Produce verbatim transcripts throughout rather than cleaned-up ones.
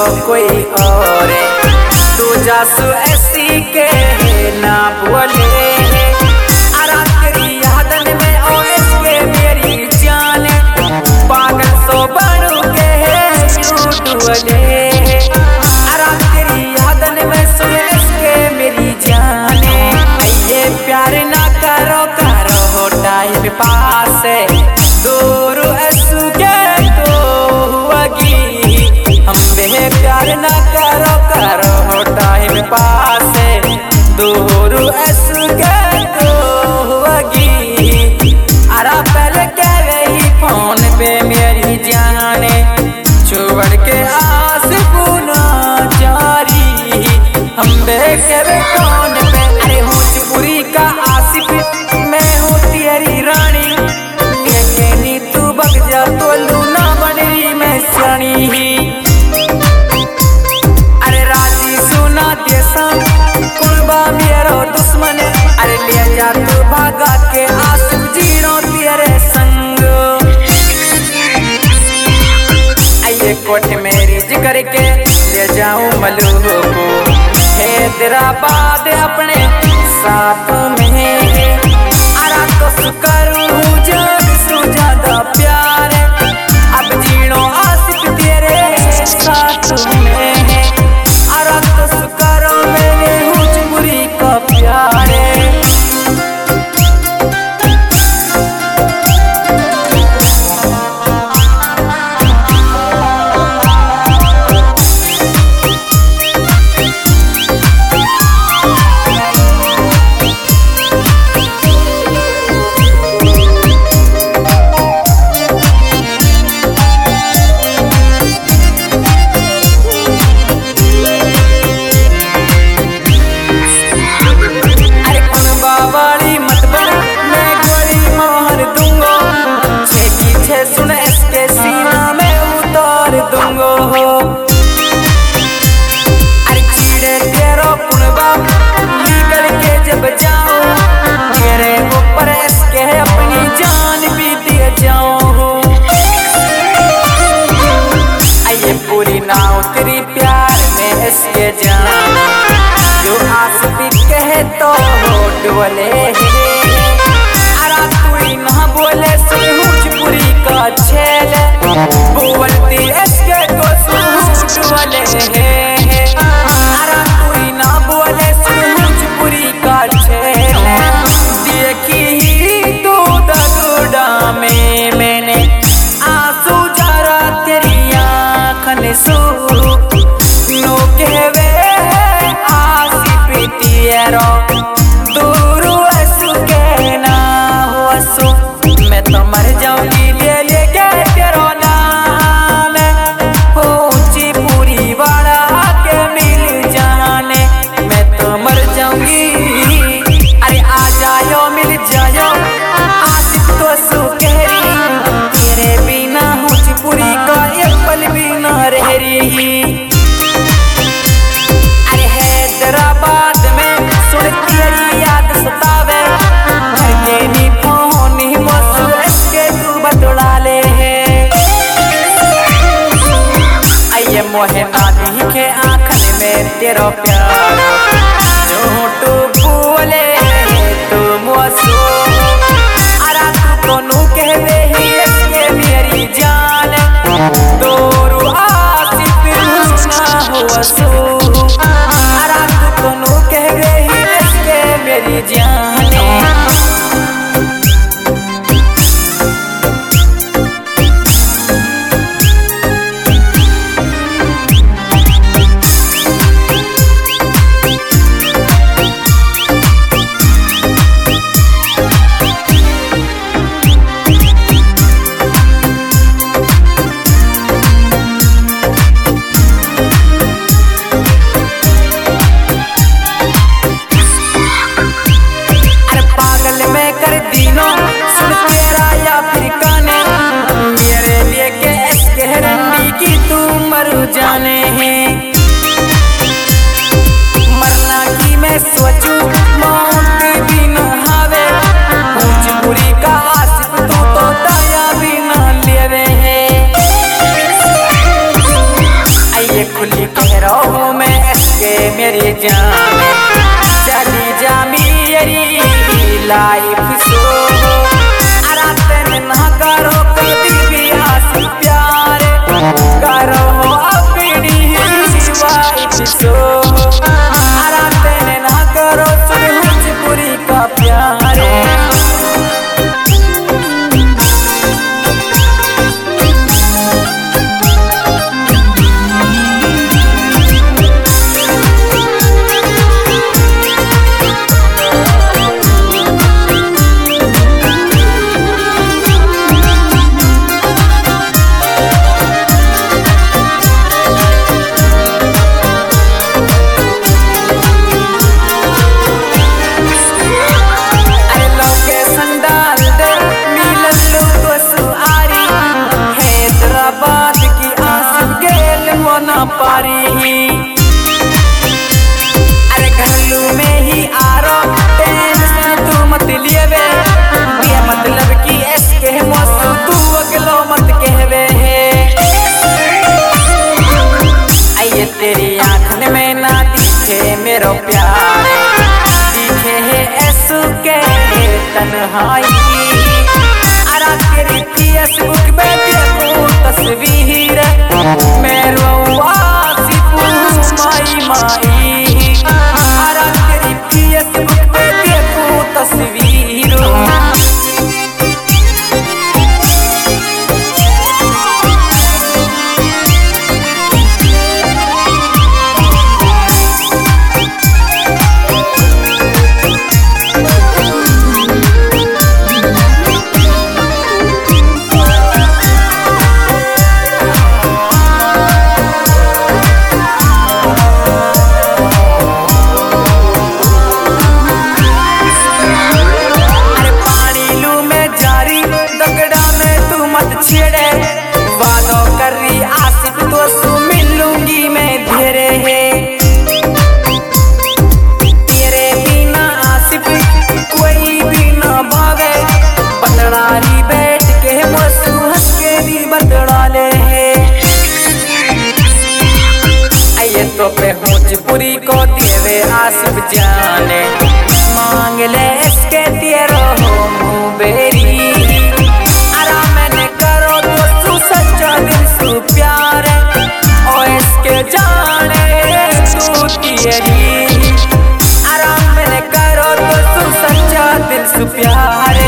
कोई और तू जासू ऐसी के ना बोले तेरी यादन में ओ इसके मेरी जान पागल सो बनू के डुबले तेरी यादन में सुन इसके मेरी जान ये प्यार ना करो करो हो टाइम पास दूर ऐसू के तो हुआगी हम बे प्यार ना करो करो हो टाइम पास दूर ऐसू के तो हुआगी अरा पहले कह रही फोन पे मेरी जाने छोड़ के आस पुना जारी हम बेके फोन पे अरे भोजपुरी का आसिफ मैं हूँ तेरी रानी के नी तू बग जा तो लूना बनी मैं सियानी ही अरे राजी सुना देसा कुर्बा मेरा दुश्मन अरे ले जा तू भागा के आंसू जीरो तेरे संग आइए कोट मेरी जिगर के ले जाऊं मलू को हैदराबाद अपने साथ में अरा तो सुकरूं जग सु ज्यादा प्यार अब जीनो आसिफ तेरे साथ में अरा तो सुकरूं मैंने भोजपुरी का प्यार सुन इसके सीना में उतार दूंगो हो अरे चीड़े तेरो पुनबा निकल के जब जाऊं तेरे ऊपर इसके अपनी जान भी दे जाऊं आइए पूरी नाव तेरी प्यार में इसके जान जो आस भी कहे तो हो डोले अरा तू ना बोले भोजपुरी का छेल बोलती इसके को सूट वाले अरा कोई ना बोले भोजपुरी का छेल देखी ही तो दगुड़ा में मैंने आंसू जरा तेरी आँखन सू नो कहवे आसिफ तेरो दूर ऐसू के ना हो असू मैं तो मर जाऊंगी ले ले के तेरो नाम ऊंची पूरी वाला के मिल जाने मैं तो मर जाऊंगी अरे आ जाओ मिल जाओ आसिफ तो सुकहरी तेरे बिना ऊंची पूरी का एक पल भी ना रह रही अरे हैदराबाद में सुन तेरी याद सतावे के नी फोन ही बसु इसके तू बतला ले आइए मोहे नादी के आँखन में तेरा प्यार जो तू बोले तू मुझसे अरा तू कोनो कहवे ही इसके मेरी जान तोरू आसिफ ना हो सो अरा तू कोनो कहवे ही इसके मेरी जान चढ़ाई अरा तेरी फेसबुक पे देखो तस्वीर मेरो आसिफ माई माई अरा तेरी फेसबुक पे देखो तस्वीर छेड़े वादों कर रही आसिफ तो सु मिलूंगी मैं तेरे है तेरे बिना आसिफ कोई भी ना भावे बतड़ारी बैठ के मसू हंस के दी बतड़ा ले है आइए तो पे भोजपुरी को देवे आसिफ जाने मांग ले इसके तेरो हो मुँह बेरी प्यार ओ इसके जाने तू तेरी आराम में करो तो तू सच्चा दिल से प्यारे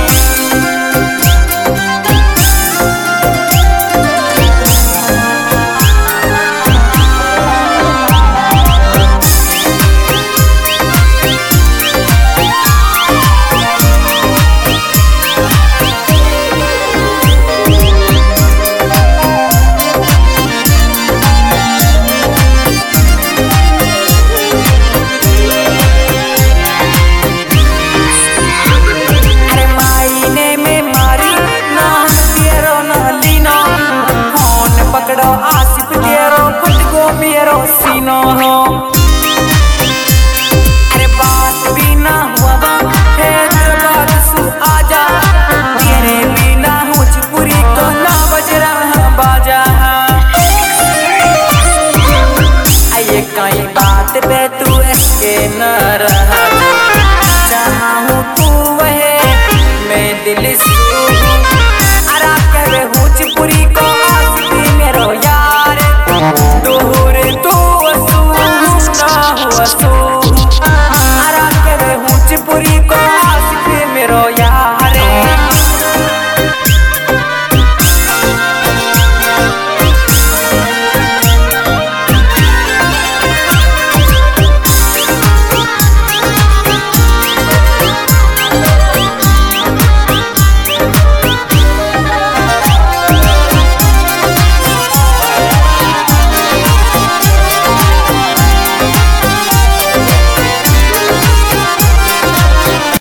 आसिफ तेरो फटको मेरो सीनो हो अरे बात भी ना हुआ है बात सु आजा तेरे बिना भोजपुरी को ना बज रहा बाजा आइए कई बात पे तू इसके न